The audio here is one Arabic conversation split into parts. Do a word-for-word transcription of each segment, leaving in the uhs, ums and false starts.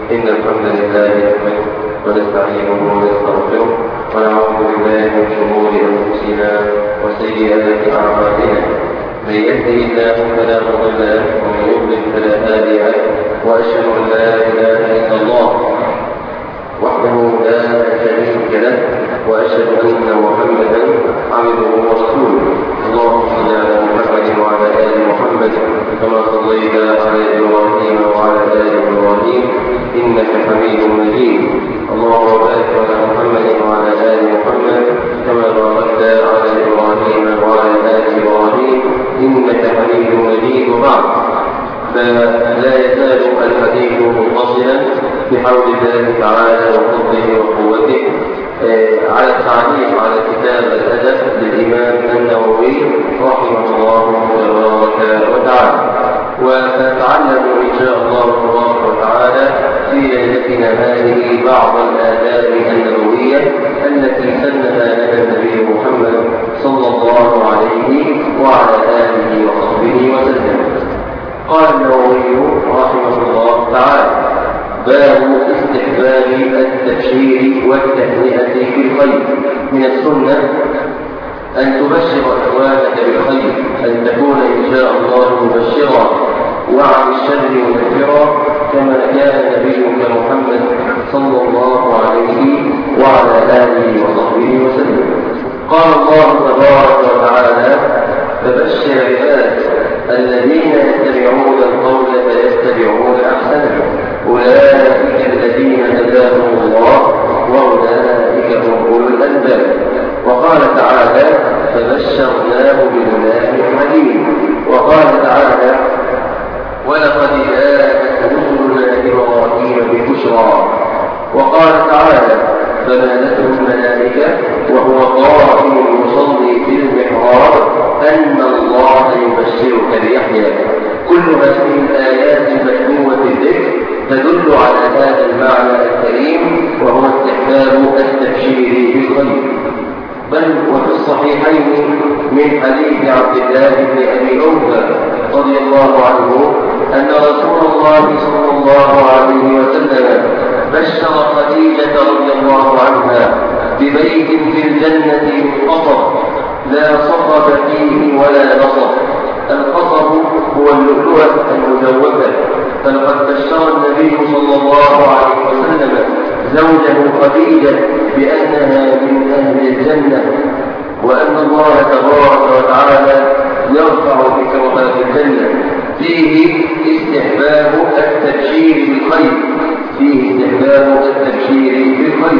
إن الحمد لله نحمده ونستعينه ونستغفره ونعوذ بالله من شرور أنفسنا وسيئات أعمالنا. من يهده الله فلا مضل له ومن يضلل فلا هادي له، وأشهد أن لا إله إلا الله وحده لا شريك له، وأشهد أن محمدا عبده ورسوله. اللهم صل على محمد وعلى آل محمد كما صليت على إبراهيم وعلى آل إبراهيم إنك حميد مجيد. اللهم بارك على محمد وعلى آل محمد كما باركت على إبراهيم وعلى آل إبراهيم إنك حميد مجيد. وبعد، فلا يزال الحديث متصلا بحول الله تعالى وفضله وقوته على التعليق على كتاب الأدب للإمام النووي رحمه الله تبارك وتعالى، ونتعلم إن شاء الله تبارك وتعالى في ليلتنا هذه بعض الآداب النبوية التي سنها لنا النبي محمد صلى الله عليه وعلى آله وصحبه وسلم. قال النووي رحمه الله تعالى: باب استحباب التبشير والتهنئة بالخير. من السنة أن تبشر إخوانك بالخير، أن تكون إن شاء الله مبشرا وعن الشر منفرا كما كان نبيك محمد صلى الله عليه وعلى آله وصحبه وسلم. قال الله تبارك وتعالى: فبشر عباد الذين يتبعون القول فيتبعون احسنه اولئك الذين هداهم الله واولئك هم اولو الالباب. وقال تعالى: فبشرناه بغلام حليم. وقال تعالى: ولقد جاءت رسلنا ابراهيم بالبشرى. وقال تعالى: فنادته الملائكه وهو قائم يصلي في المحراب أن الله يبشرك بيحيى. كل هذه الآيات المتلوة الذكر تدل على هذا المعنى الكريم، وهو استحباب التبشير بالخير. بل وفي الصحيحين من حديث عبد الله بن أبي أوفى رضي الله عنه أن رسول الله صلى الله عليه وسلم بشر خديجة رضي الله عنها ببيت في الجنة من قصب لا صخب فيه ولا نصب. القصب هو اللؤلؤة المجوفة. فلقد بشر النبي صلى الله عليه وسلم زوجه خديجة بأنها من أهل الجنة، وأن الله تبارك وتعالى يرفع ذكرها في الجنة. فيه استحباب التبشير بالخير، فيه استحباب التبشير بالخير.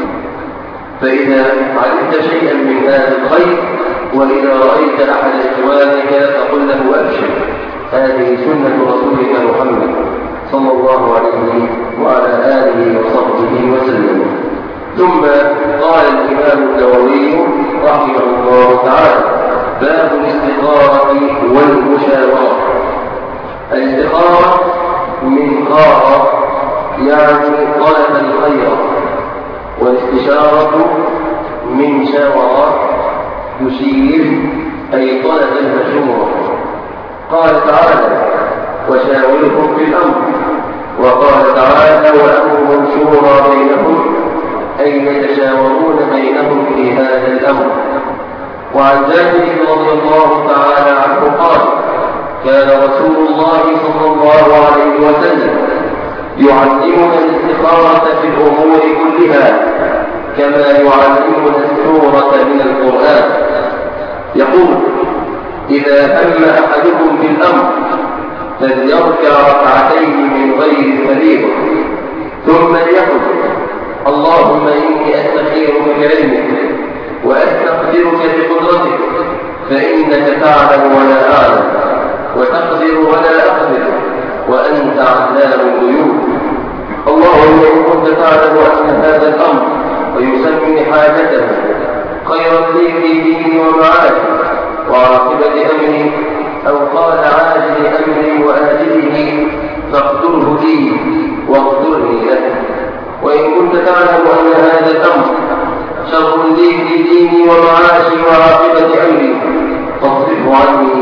فإذا علمت شيئا من هذا الخير وإذا رأيت أحد إخوانك فقل له أبشر. هذه سنة رسولك محمد صلى الله عليه وعلى آله وصحبه وسلم. ثم قال الإمام النووي رحمه الله تعالى: باب الاستخارة والمشاورة. الاستخارة من خار يعني طلب الخير، والاستشارة من شاور يشير أي طلب المشورة. قال تعالى: وشاورهم في الأمر. وقال تعالى: وأمرهم شورى بينهم، أي يتشاورون بينهم في هذا الأمر. وعن جابر رضي الله تعالى عنه قال: كان رسول الله صلى الله عليه وسلم يعلمنا الاستخارة في الأمور كلها كما يعلمنا السورة من القرآن. يقول: إذا هم أحدكم بالأمر فليركع ركعتين من غير فريضة، ثم ليقل: اللهم إني أستخيرك بعلمك وأستقدرك بقدرتك، فإنك تعلم ولا أعلم وتقدر ولا أقدر وأنت علام الغيوب. اللهم إن كنت تعلم أن هذا الأمر ويسمي حاجته خيرا لي في ديني ومعاشي وعاقبة أمري، أو قال عاجل أمري وآجله، فاقدره لي واقدرني له. وإن كنت تعلم أن هذا الأمر شر لي في ديني ومعاشي وعاقبة أمري، فاصرفه عني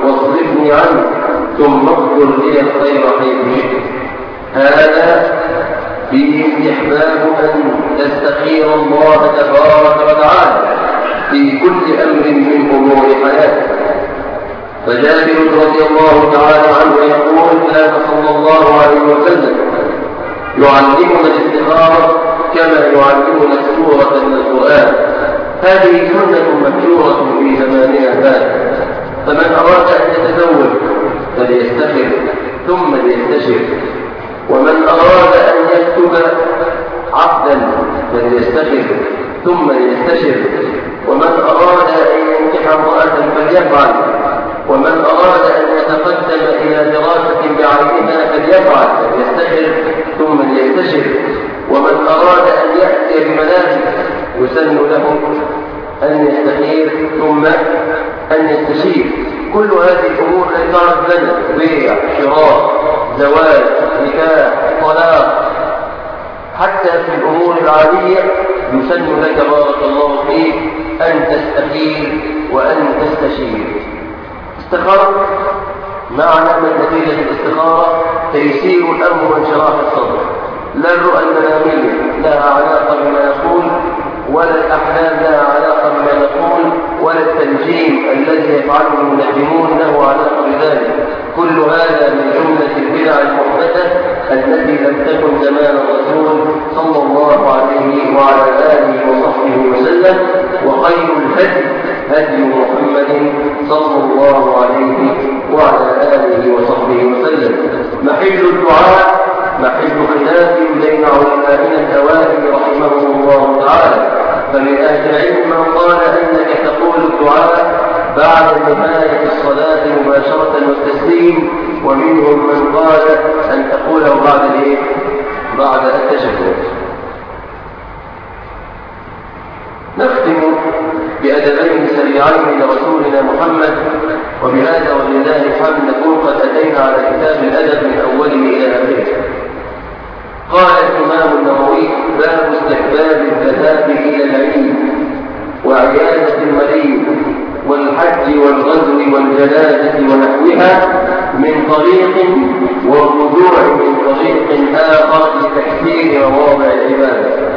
واصرفني عنه، ثم اقدر لي الخير حيث شئت. هذا فيه استحباب أن تستخير الله تبارك وتعالى في كل أمر من أمور حياتك. فجابر رضي الله تعالى عنه يقول: كان صلى الله عليه وسلم يعلمنا الاستخارة كما يعلمنا السورة من القرآن. هذه سنة مهجورة في زماننا هذا، فمن أراد أن يتزوج فليستخر ثم ليستشر، ومن أراد أن يكتب عقدا فليستخر ثم ليستشر، ومن أراد أن ينكح امرأة فليفعل، ومن أراد أن يتقدم إلى دراسة بعينها فليفعل فليستشر ثم ليستشر، ومن أراد أن يأتي بملابس يسن له أن يستخير ثم أن يستشير. كل هذه الأمور التي تعرف لنا: بيع، شراء، زواج، نكاح، طلاق، حتى في الأمور العادية يسن لك بارك الله فيك أن تستخير وأن تستشير. استخارة معنى من نتيجة الاستخارة تيسير الأمر وانشراح الصدر، لا الرؤى المنامية لها علاقة بما يقول، ولا الأحلام لها علاقة بما نقول، ولا التنجيم الذي يفعله المنجمون له علاقة بذلك. كل هذا من جملة البدع المحدثة التي لم تكن زمان الرسول صلى الله عليه وعلى آله وصحبه وسلم. وخير الهدي هدي محمد صلى الله عليه وعلى آله وصحبه وسلم. محل الدعاء محل خلاف بين علمائنا الأوائل رحمهم الله تعالى، فمن أهل العلم من قال أنك تقول الدعاء بعد نهاية الصلاة مباشرة والتسليم، ومنهم من قال أن تقوله بعد الايه؟ بعد التشهد. نختم بأدبين سريعين لرسولنا محمد، وبهذا ولله الحمد نكون قد أتينا على كتاب الأدب من أوله إلى آخره. قال الإمام النووي: باب استحباب الذهاب إلى العيد وعيادة المريض والحج والغزو والجنازة ونحوها من طريق، والرجوع من طريق آخر لتكثير مواضع العبادة.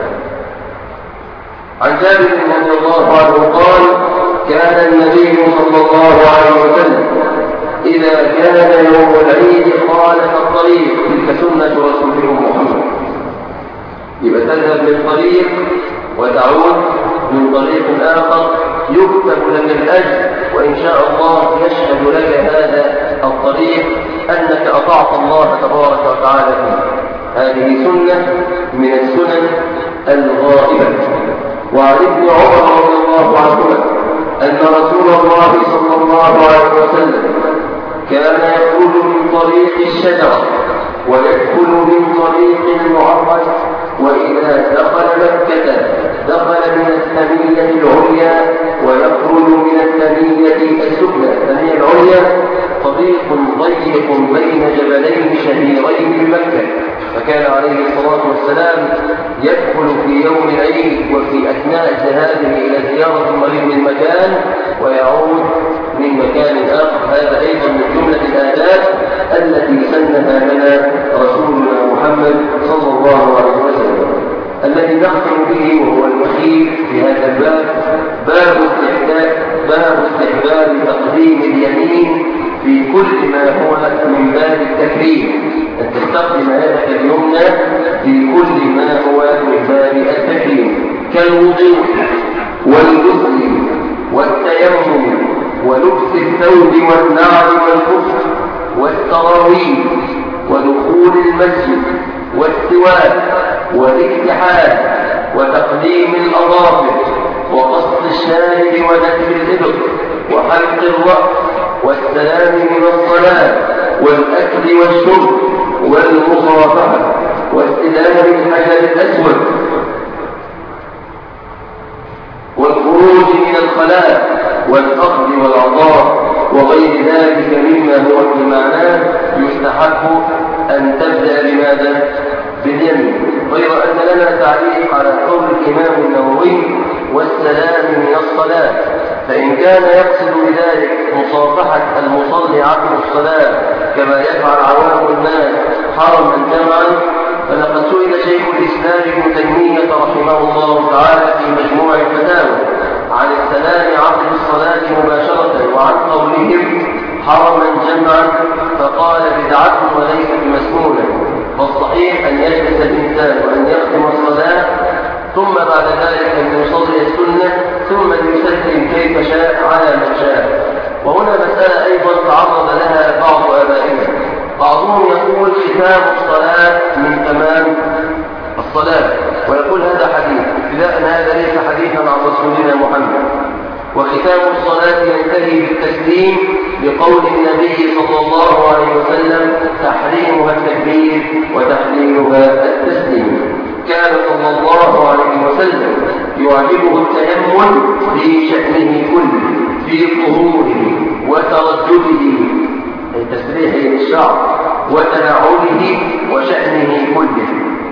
عن جابر رضي الله عنه قال: كان النبي صلى الله عليه وسلم إذا كان يوم العيد خالف الطريق. تلك سنة رسوله محمد. يبقى تذهب من طريق وتعود من طريق آخر، يكتب لك الأجر، وإن شاء الله يشهد لك هذا الطريق أنك أطعت الله تبارك وتعالى فيه. هذه سنة من السنن الغائبة. وعن ابن عمر رضي الله عنهما أن رسول الله صلى الله عليه وسلم كان يخرج من طريق الشجرة ويدخل من طريق المعرج، وإذا دخل مكة دخل من الثنية العليا ويخرج من الثنية السفلى. الثنية العليا طريق ضيق بين جبلين شهيرين بمكة، فكان عليه الصلاة والسلام يدخل في يوم العيد وفي أثناء ذهابه إلى زيارة المريض من مكان ويعود من مكان آخر. هذا أيضا من جملة الآداب التي سنها لنا رسولنا محمد صلى الله عليه وسلم. الذي نختم به وهو الأخير في هذا الباب باب استحباب باب استحباب تقديم اليمين في كل ما هو من باب التكريم، أن تستخدم يدك اليمنى في كل ما هو من باب التكريم، كالوضوء والغسل والتيمم ولبس الثوب والنعل والكفر والتراويح ودخول المسجد والسواك والاكتحال وتقديم الأظافر وقص الشارب ونتف الإبط وحلق الرأس والسلام من الصلاة والأكل والشرب والمصافحة واستلام الحجر الأسود والخروج من الخلاء والأخذ والعطاء وغير ذلك مما هو في معناه يستحب أن تبدأ بماذا؟ باليمين. غير أن لنا تعليق على قول الإمام النووي والسلام من الصلاة، فإن كان يقصد بذلك مصافحة المصلي عقب الصلاة كما يفعل عوام الناس حرما جمعا، فلقد سئل شيخ شيخ الإسلام ابن تيمية رحمه الله تعالى في مجموع الفتاوى عن السلام عقب الصلاة مباشرة وعن قولهم حرما جمعا فقال بدعة وليست مسنونة، فالصحيح أن يجلس الإنسان وأن يختم الصلاة ثم بعد ذلك أن يصلي السنة ثم يسلم كيف شاء على من شاء. وهنا مسألة أيضا تعرض لها بعض آبائنا، بعضهم يقول ختام الصلاة من تمام الصلاة، ويقول هذا حديث، ابتداء هذا ليس حديثا عن رسولنا محمد، وختام الصلاة ينتهي بالتسليم بقول النبي صلى الله عليه وسلم تحريمها التكبير وتحليلها التسليم. كان صلى الله عليه وسلم يعجبه التيمم في شأنه كله، في طهوره وتردده أي تسريحه للشعر وتنعله وشأنه كله.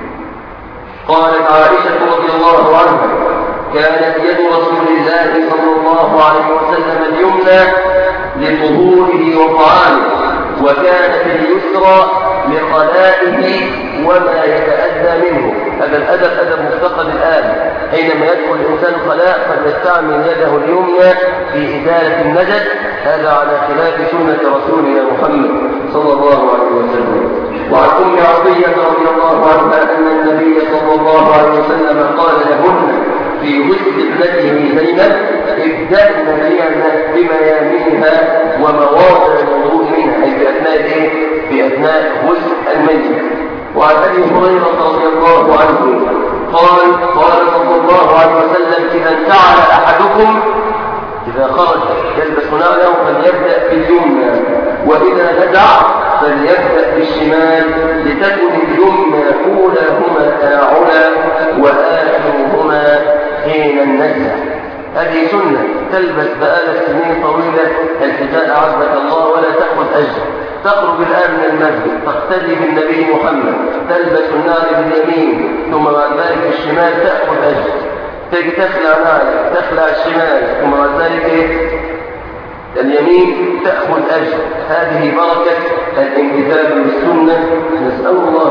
قالت عائشة رضي الله عنها كانت يد رسول الله صلى الله عليه وسلم اليمنى لطهوره وطعامه، وكانت اليسرى لخلائه وما يتأذى منه. هذا الأدب أدب مفتقد الآن، حينما يدخل الإنسان خلاء فليستعمل يده اليمنى في إزالة النجس، هذا على خلاف سنة رسولنا محمد صلى الله عليه وسلم. وعن أم عطية رضي الله عنها أن النبي صلى الله عليه وسلم قال لهن في غسل ابنته زينب ابدأن بميامنها ومواضع الوضوء منها، أي في أثناء إيه؟ في أثناء غسل الميت. وعن أبي هريرة رضي الله عنه قال قال صلى الله عليه وسلم إذا انتعل أحدكم إذا خرج يلبس نعله فليبدأ باليمنى، وإذا نزع فليبدأ بالشمال، لتكن اليمنى أولاهما تناعلا وآخرهما حين النزع. هذه سنة تلبس بآلة سنين طويلة الحذاء عزك الله ولا تأخذ أجر. تخرج الآن من المسجد تقتدي بالنبي محمد، تلبس النار باليمين ثم بعد ذلك الشمال تأخذ أجر، تيجي تخلع نعلك تخلع الشمال ثم بعد ذلك اليمين تأخذ أجر. هذه بركة الامتثال بالسنة، نسأل الله